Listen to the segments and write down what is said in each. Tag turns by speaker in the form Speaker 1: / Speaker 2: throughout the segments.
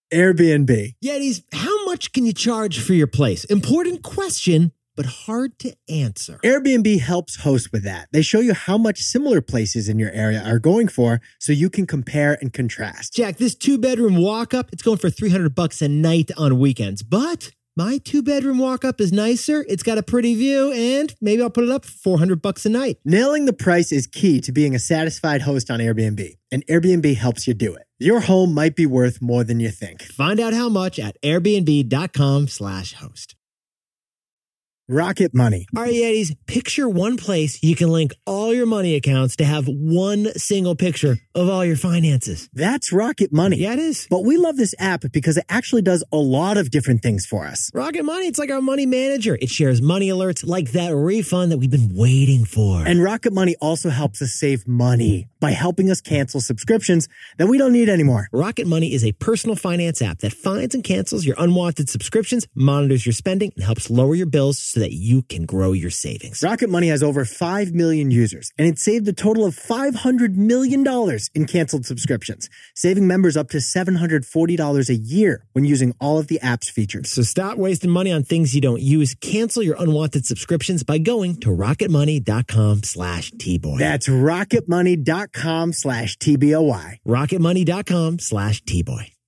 Speaker 1: Airbnb.
Speaker 2: Yetis, how much can you charge for your place? Important question, but hard to answer.
Speaker 1: Airbnb helps host with that. They show you how much similar places in your area are going for so you can compare and contrast.
Speaker 2: Jack, this 2-bedroom walk-up, it's going for $300 a night on weekends. But my 2-bedroom walk-up is nicer, it's got a pretty view, and maybe I'll put it up for $400 a night.
Speaker 1: Nailing the price is key to being a satisfied host on Airbnb, and Airbnb helps you do it. Your home might be worth more than you think.
Speaker 2: Find out how much at airbnb.com/host.
Speaker 1: Rocket Money.
Speaker 2: All right, Yetis, picture one place you can link all your money accounts to have one single picture of all your finances.
Speaker 1: That's Rocket Money.
Speaker 2: Yeah, it is.
Speaker 1: But we love this app because it actually does a lot of different things for us.
Speaker 2: Rocket Money, it's like our money manager. It shares money alerts like that refund that we've been waiting for.
Speaker 1: And Rocket Money also helps us save money by helping us cancel subscriptions that we don't need anymore.
Speaker 2: Rocket Money is a personal finance app that finds and cancels your unwanted subscriptions, monitors your spending, and helps lower your bills so that you can grow your savings.
Speaker 1: Rocket Money has over 5 million users, and it saved a total of $500 million in canceled subscriptions, saving members up to $740 a year when using all of the app's features.
Speaker 2: So stop wasting money on things you don't use. Cancel your unwanted subscriptions by going to rocketmoney.com/TBoy.
Speaker 1: That's rocketmoney.com/TBOY.
Speaker 2: rocketmoney.com/TBoy.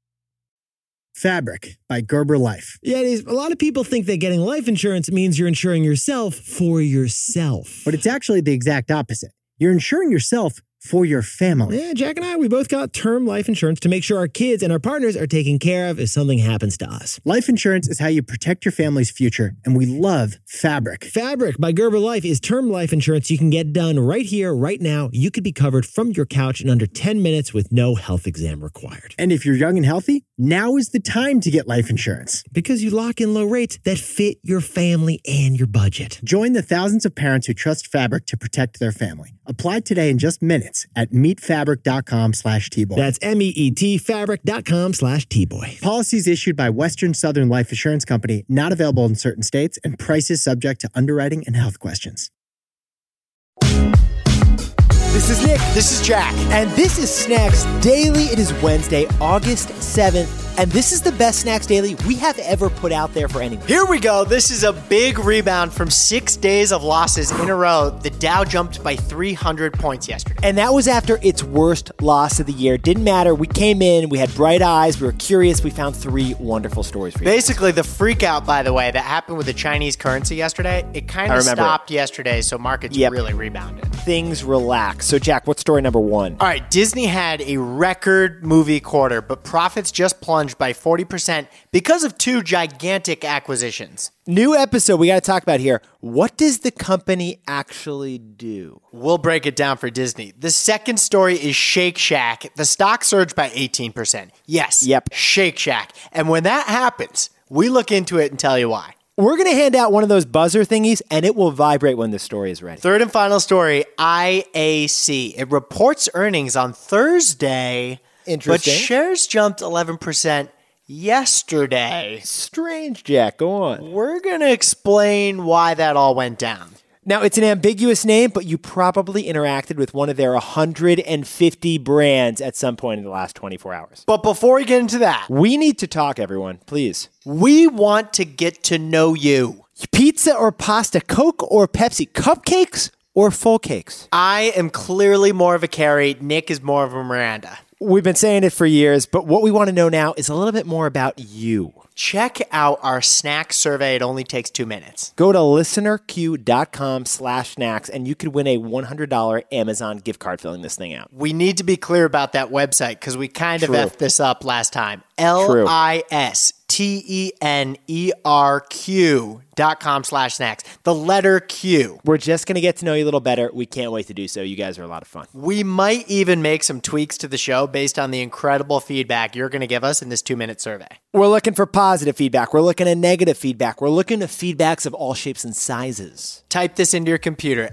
Speaker 1: Fabric by Gerber Life.
Speaker 2: Yeah, a lot of people think that getting life insurance means you're insuring yourself for yourself.
Speaker 1: But it's actually the exact opposite. You're insuring yourself for your family.
Speaker 2: Yeah, Jack and I, we both got term life insurance to make sure our kids and our partners are taken care of if something happens to us.
Speaker 1: Life insurance is how you protect your family's future, and we love Fabric.
Speaker 2: Fabric by Gerber Life is term life insurance you can get done right here, right now. You could be covered from your couch in under 10 minutes with no health exam required.
Speaker 1: And if you're young and healthy, now is the time to get life insurance.
Speaker 2: Because you lock in low rates that fit your family and your budget.
Speaker 1: Join the thousands of parents who trust Fabric to protect their family. Apply today in just minutes at meetfabric.com/TBoy.
Speaker 2: That's MEET fabric.com/TBoy.
Speaker 1: Policies issued by Western Southern Life Assurance Company, not available in certain states, and prices subject to underwriting and health questions.
Speaker 2: This is Nick.
Speaker 3: This is Jack.
Speaker 2: And this is Snacks Daily. It is Wednesday, August 7th. And this is the best Snacks Daily we have ever put out there for anyone.
Speaker 3: Here we go. This is a big rebound from 6 days of losses in a row. The Dow jumped by 300 points yesterday.
Speaker 2: And that was after its worst loss of the year. Didn't matter. We came in. We had bright eyes. We were curious. We found 3 wonderful stories for you.
Speaker 3: Basically, the freak out, by the way, that happened with the Chinese currency yesterday, it kind of stopped yesterday, so markets really rebounded.
Speaker 2: Things relaxed. So, Jack, what's story number 1?
Speaker 3: All right, Disney had a record movie quarter, but profits just plunged by 40% because of 2 gigantic acquisitions.
Speaker 2: New episode we got to talk about here. What does the company actually do?
Speaker 3: We'll break it down for Disney. The second story is Shake Shack. The stock surged by 18%. Yes.
Speaker 2: Yep.
Speaker 3: Shake Shack. And when that happens, we look into it and tell you why.
Speaker 2: We're going to hand out one of those buzzer thingies, and it will vibrate when the story is ready.
Speaker 3: Third and final story, IAC. It reports earnings on Thursday.
Speaker 2: Interesting.
Speaker 3: But shares jumped 11% yesterday.
Speaker 2: Strange, Jack. Go on.
Speaker 3: We're going to explain why that all went down.
Speaker 2: Now, it's an ambiguous name, but you probably interacted with one of their 150 brands at some point in the last 24 hours.
Speaker 3: But before we get into that,
Speaker 2: we need to talk, everyone, please.
Speaker 3: We want to get to know you.
Speaker 2: Pizza or pasta, Coke or Pepsi, cupcakes or full cakes?
Speaker 3: I am clearly more of a Carrie. Nick is more of a Miranda.
Speaker 2: We've been saying it for years, but what we want to know now is a little bit more about you.
Speaker 3: Check out our snack survey. It only takes 2 minutes.
Speaker 2: Go to listenerq.com/snacks and you could win a $100 Amazon gift card filling this thing out.
Speaker 3: We need to be clear about that website because we kind of effed this up last time. listenerq.com/snacks. The letter Q.
Speaker 2: We're just going to get to know you a little better. We can't wait to do so. You guys are a lot of fun.
Speaker 3: We might even make some tweaks to the show based on the incredible feedback you're going to give us in this 2-minute survey.
Speaker 2: We're looking for positive feedback. We're looking at negative feedback. We're looking at feedbacks of all shapes and sizes.
Speaker 3: Type this into your computer.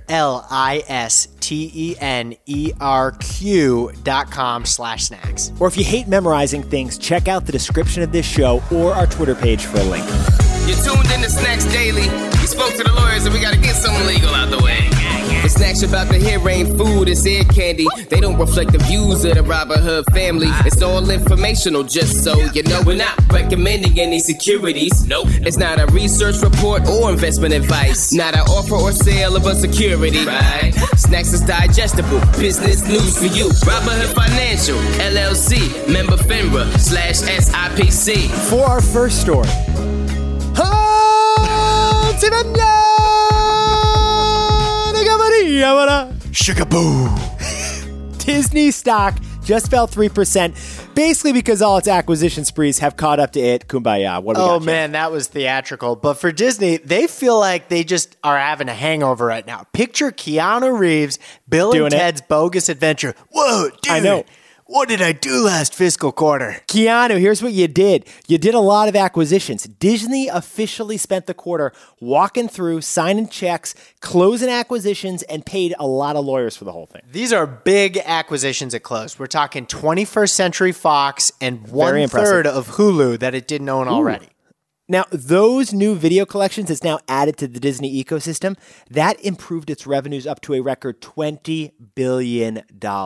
Speaker 3: listenerq.com/snacks.
Speaker 2: Or if you hate memorizing things, check out the description of this show or our Twitter page for a link.
Speaker 4: You're tuned in to Snacks Daily. We spoke to the lawyers and we got to get something legal out the way. The snacks you're about to hear ain't food, it's ear candy. They don't reflect the views of the Robin Hood family. It's all informational, just so you know. We're not recommending any securities. Nope. It's not a research report or investment advice. Not an offer or sale of a security. Right. Snacks is digestible. Business news for you. Robin Hood Financial, LLC. Member FINRA /SIPC.
Speaker 3: For our first story. Shikaboo! Disney stock just fell 3%, basically because all its acquisition sprees have caught up to it. Kumbaya. What do we got, man, that was theatrical. But for Disney, they feel like they just are having a hangover right now. Picture Keanu Reeves, Bill and Ted's Bogus Adventure. Whoa, dude. I know. What did I do last fiscal quarter? Keanu, here's what you did. You did a lot of acquisitions. Disney officially spent the quarter walking through, signing checks, closing acquisitions, and paid a lot of lawyers for the whole thing. These are big acquisitions at close. We're talking 21st Century Fox and 1/3 of Hulu that it didn't own already. Now, those new video collections that's now added to the Disney ecosystem, that improved its revenues up to a record $20 billion.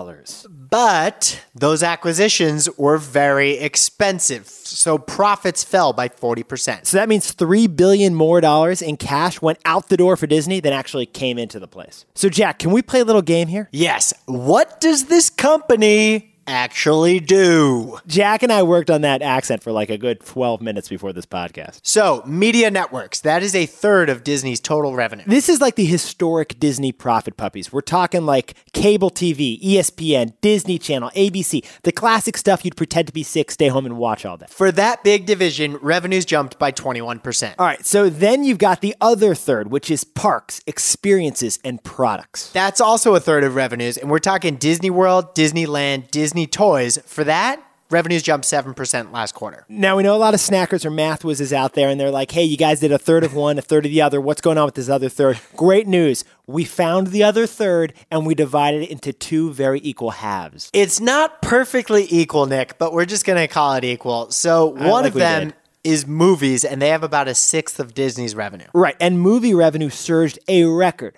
Speaker 3: But those acquisitions were very expensive, so profits fell by 40%. So that means $3 billion more in cash went out the door for Disney than actually came into the place. So, Jack, can we play a little game here? Yes. What does this company actually do? Jack and I worked on that accent for like a good 12 minutes before this podcast. So, media networks, that is 1/3 of Disney's total revenue. This is like the historic Disney profit puppies. We're talking like cable TV, ESPN, Disney Channel, ABC, the classic stuff you'd pretend to be sick, stay home and watch all day. For that big division, revenues jumped by 21%. All right, so then you've got the other third, which is parks, experiences, and products. That's also 1/3 of revenues, and we're talking Disney World, Disneyland, Disney Toys. For that, revenues jumped 7% last quarter. Now, we know a lot of snackers or math whizzes out there, and they're like, hey, you guys did 1/3 of one, 1/3 of the other. What's going on with this other third? Great news. We found the other third, and we divided it into 2 very equal halves. It's not perfectly equal, Nick, but we're just going to call it equal. So one of them is movies, and they have about 1/6 of Disney's revenue. Right, and movie revenue surged a record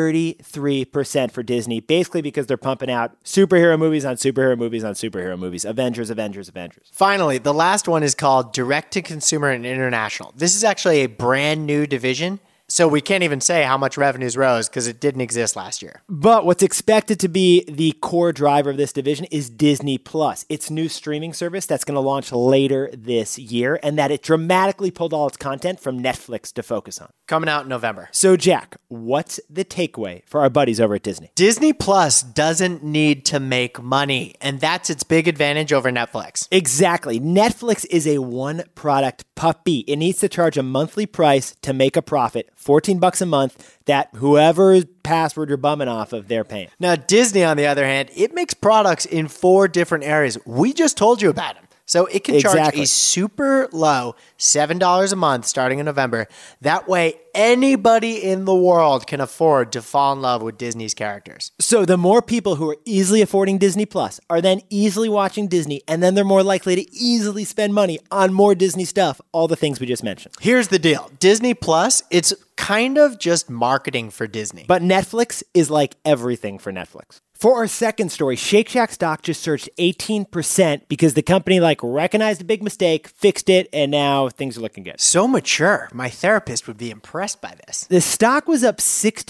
Speaker 3: 33% for Disney, basically because they're pumping out superhero movies on superhero movies on superhero movies. Avengers. Finally, the last one is called Direct-to-Consumer and International. This is actually a brand new division, so we can't even say how much revenues rose because it didn't exist last year. But what's expected to be the core driver of this division is Disney Plus, its new streaming service that's going to launch later this year, and that it dramatically pulled all its content from Netflix to focus on. Coming out in November. So, Jack, what's the takeaway for our buddies over at Disney? Disney Plus doesn't need to make money, and that's its big advantage over Netflix. Exactly. Netflix is a one-product puppy. It needs to charge a monthly price to make a profit, $14 a month, that whoever password you're bumming off of, they're paying. Now, Disney, on the other hand, it makes products in 4 different areas. We just told you about them. So it can charge a super low $7 a month starting in November. That way, anybody in the world can afford to fall in love with Disney's characters. So the more people who are easily affording Disney Plus are then easily watching Disney, and then they're more likely to easily spend money on more Disney stuff, all the things we just mentioned. Here's the deal. Disney Plus, it's kind of just marketing for Disney. But Netflix is like everything for Netflix. For our second story, Shake Shack stock just surged 18% because the company recognized a big mistake, fixed it, and now things are looking good. So mature. My therapist would be impressed by this. The stock was up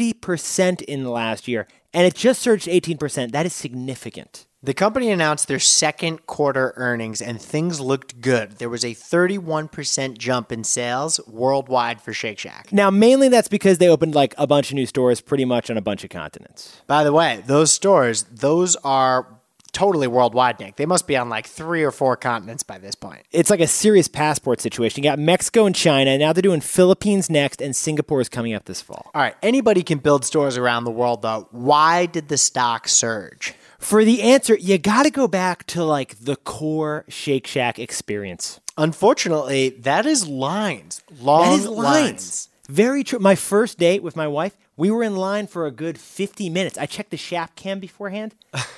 Speaker 3: 60% in the last year, and it just surged 18%. That is significant. The company announced their second quarter earnings, and things looked good. There was a 31% jump in sales worldwide for Shake Shack. Now, mainly that's because they opened a bunch of new stores pretty much on a bunch of continents. By the way, those stores, those are totally worldwide, Nick. They must be on 3 or 4 continents by this point. It's like a serious passport situation. You got Mexico and China. Now they're doing Philippines next, and Singapore is coming up this fall. All right, anybody can build stores around the world, though. Why did the stock surge? For the answer, you got to go back to the core Shake Shack experience. Unfortunately, that is lines. Long lines. Very true. My first date with my wife, we were in line for a good 50 minutes. I checked the Shap Cam beforehand.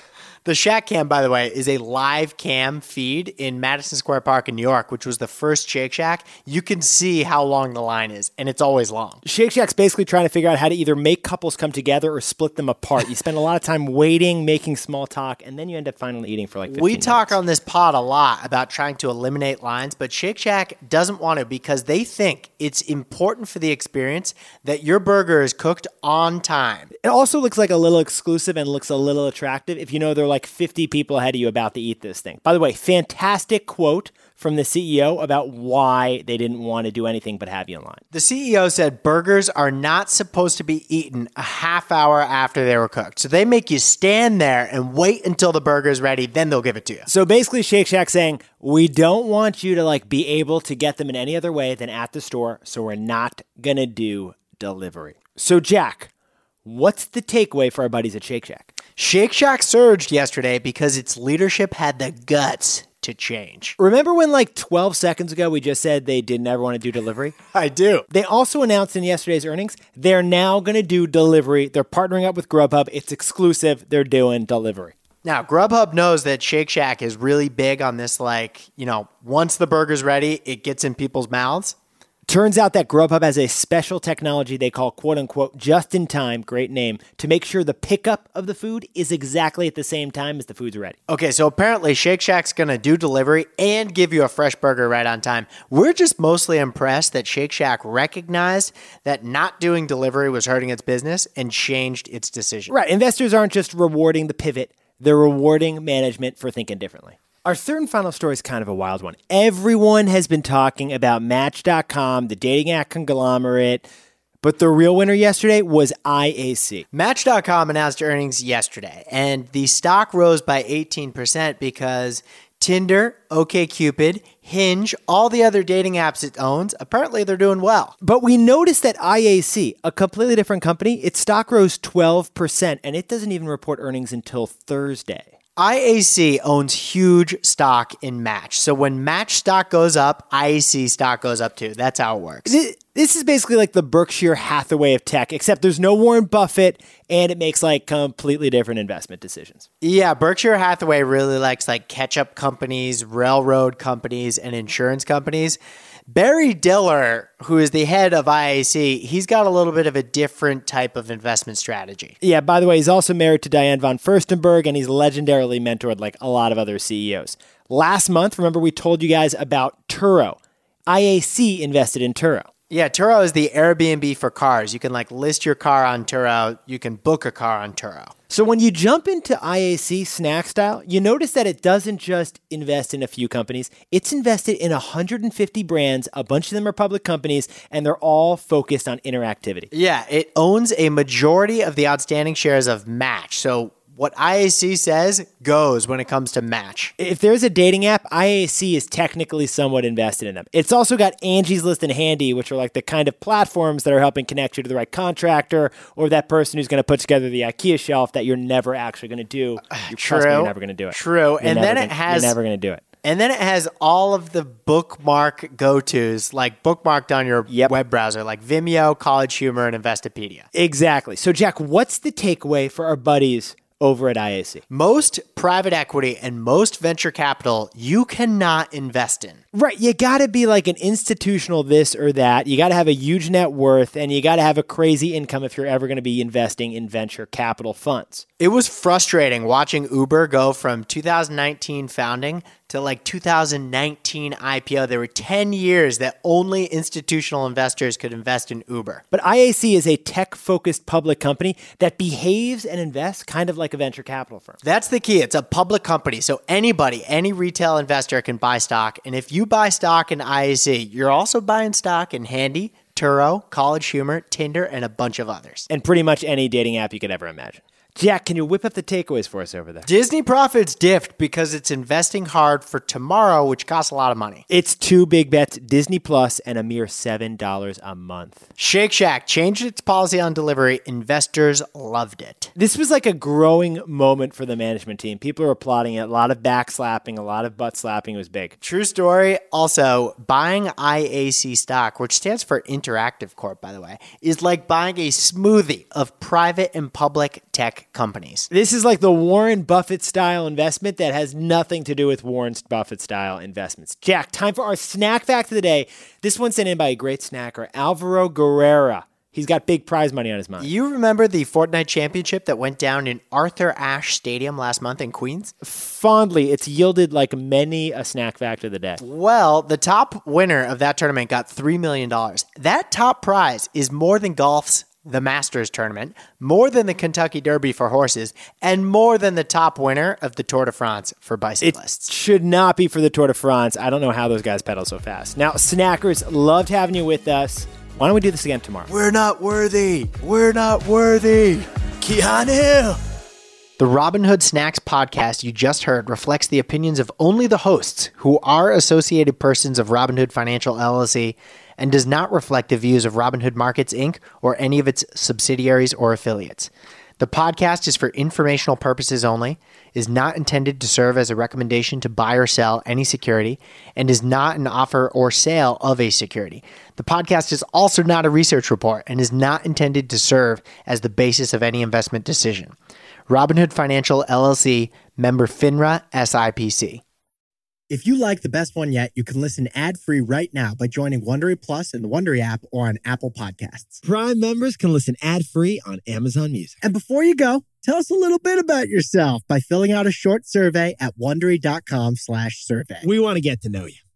Speaker 3: The Shack Cam, by the way, is a live cam feed in Madison Square Park in New York, which was the first Shake Shack. You can see how long the line is, and it's always long.
Speaker 2: Shake Shack's basically trying to figure out how to either make couples come together or split them apart. You spend a lot of time waiting, making small talk, and then you end up finally eating for like 15 minutes.
Speaker 3: We talk on this pod a lot about trying to eliminate lines, but Shake Shack doesn't want to because they think it's important for the experience that your burger is cooked on time.
Speaker 2: It also looks like a little exclusive and looks a little attractive if you know there are like 50 people ahead of you about to eat this thing. By the way, fantastic quote from the CEO about why they didn't want to do anything but have you in line.
Speaker 3: The CEO said burgers are not supposed to be eaten a half hour after they were cooked. So they make you stand there and wait until the burger's ready, then they'll give it to you.
Speaker 2: So basically Shake Shack saying, we don't want you to like be able to get them in any other way than at the store, so we're not going to do delivery. So Jack, what's the takeaway for our buddies at Shake Shack?
Speaker 3: Shake Shack surged yesterday because its leadership had the guts to change.
Speaker 2: Remember when like 12 seconds ago we just said they didn't ever want to do delivery?
Speaker 3: I do.
Speaker 2: They also announced in yesterday's earnings they're now going to do delivery. They're partnering up with Grubhub. It's exclusive. They're doing delivery.
Speaker 3: Now, Grubhub knows that Shake Shack is really big on this, like, once the burger's ready, it gets in people's mouths.
Speaker 2: Turns out that Grubhub has a special technology they call quote-unquote just-in-time, great name, to make sure the pickup of the food is exactly at the same time as the food's ready.
Speaker 3: Okay, so apparently Shake Shack's going to do delivery and give you a fresh burger right on time. We're just mostly impressed that Shake Shack recognized that not doing delivery was hurting its business and changed its decision.
Speaker 2: Right, investors aren't just rewarding the pivot, they're rewarding management for thinking differently. Our third and final story is kind of a wild one. Everyone has been talking about Match.com, the dating app conglomerate, but the real winner yesterday was IAC.
Speaker 3: Match.com announced earnings yesterday, and the stock rose by 18% because Tinder, OkCupid, Hinge, all the other dating apps it owns, apparently they're doing well.
Speaker 2: But we noticed that IAC, a completely different company, its stock rose 12%, and it doesn't even report earnings until Thursday.
Speaker 3: IAC owns huge stock in Match. So when Match stock goes up, IAC stock goes up too. That's how it works.
Speaker 2: This is basically like the Berkshire Hathaway of tech, except there's no Warren Buffett and it makes like completely different investment decisions.
Speaker 3: Yeah, Berkshire Hathaway really likes like ketchup companies, railroad companies, and insurance companies. Barry Diller, who is the head of IAC, he's got a little bit of a different type of investment strategy.
Speaker 2: Yeah, by the way, he's also married to Diane von Furstenberg, and he's legendarily mentored like a lot of other CEOs. Last month, remember we told you guys about Turo. IAC invested in Turo.
Speaker 3: Yeah, Turo is the Airbnb for cars. You can like list your car on Turo. You can book a car on Turo.
Speaker 2: So when you jump into IAC snack style, you notice that it doesn't just invest in a few companies. It's invested in 150 brands. A bunch of them are public companies, and they're all focused on interactivity.
Speaker 3: Yeah, it owns a majority of the outstanding shares of Match. So what IAC says goes when it comes to Match.
Speaker 2: If there's a dating app, IAC is technically somewhat invested in them. It's also got Angie's List and Handy, which are like the kind of platforms that are helping connect you to the right contractor or that person who's going to put together the IKEA shelf that you're never actually going to do. You're never going to do it.
Speaker 3: True.
Speaker 2: You're never going to do it.
Speaker 3: And then it has all of the bookmark go-tos, like bookmarked on your web browser, like Vimeo, College Humor, and Investopedia.
Speaker 2: Exactly. So, Jack, what's the takeaway for our buddies over at IAC?
Speaker 3: Most private equity and most venture capital you cannot invest in.
Speaker 2: Right. You got to be like an institutional this or that. You got to have a huge net worth and you got to have a crazy income if you're ever going to be investing in venture capital funds.
Speaker 3: It was frustrating watching Uber go from 2019 founding to like 2019 IPO. There were 10 years that only institutional investors could invest in Uber.
Speaker 2: But IAC is a tech-focused public company that behaves and invests kind of like a venture capital firm.
Speaker 3: That's the key. It's a public company. So anybody, any retail investor can buy stock. And if you buy stock in IAC, you're also buying stock in Handy, Turo, College Humor, Tinder, and a bunch of others.
Speaker 2: And pretty much any dating app you could ever imagine. Jack, can you whip up the takeaways for us over there?
Speaker 3: Disney profits dipped because it's investing hard for tomorrow, which costs a lot of money.
Speaker 2: It's two big bets, Disney Plus and a mere $7 a month.
Speaker 3: Shake Shack changed its policy on delivery. Investors loved it.
Speaker 2: This was like a growing moment for the management team. People were applauding it. A lot of backslapping, a lot of butt slapping. It was big.
Speaker 3: True story. Also, buying IAC stock, which stands for Interactive Corp, by the way, is like buying a smoothie of private and public tech tech companies.
Speaker 2: This is like the Warren Buffett style investment that has nothing to do with Warren Buffett style investments. Jack, time for our snack fact of the day. This one's sent in by a great snacker, Alvaro Guerrera. He's got big prize money on his mind.
Speaker 3: You remember the Fortnite championship that went down in Arthur Ashe Stadium last month in Queens?
Speaker 2: Fondly, it's yielded like many a snack fact of the day.
Speaker 3: Well, the top winner of that tournament got $3 million. That top prize is more than golf's the Masters tournament, more than the Kentucky Derby for horses, and more than the top winner of the Tour de France for bicyclists.
Speaker 2: It should not be for the Tour de France. I don't know how those guys pedal so fast. Now, snackers, loved having you with us. Why don't we do this again tomorrow?
Speaker 3: We're not worthy. We're not worthy. Keanu. The Robinhood Snacks podcast you just heard reflects the opinions of only the hosts, who are associated persons of Robinhood Financial LLC, and does not reflect the views of Robinhood Markets, Inc. or any of its subsidiaries or affiliates. The podcast is for informational purposes only, is not intended to serve as a recommendation to buy or sell any security, and is not an offer or sale of a security. The podcast is also not a research report and is not intended to serve as the basis of any investment decision. Robinhood Financial LLC, member FINRA SIPC.
Speaker 1: If you like The Best One Yet, you can listen ad-free right now by joining Wondery Plus in the Wondery app or on Apple Podcasts.
Speaker 5: Prime members can listen ad-free on Amazon Music.
Speaker 1: And before you go, tell us a little bit about yourself by filling out a short survey at Wondery.com/survey.
Speaker 5: We want to get to know you.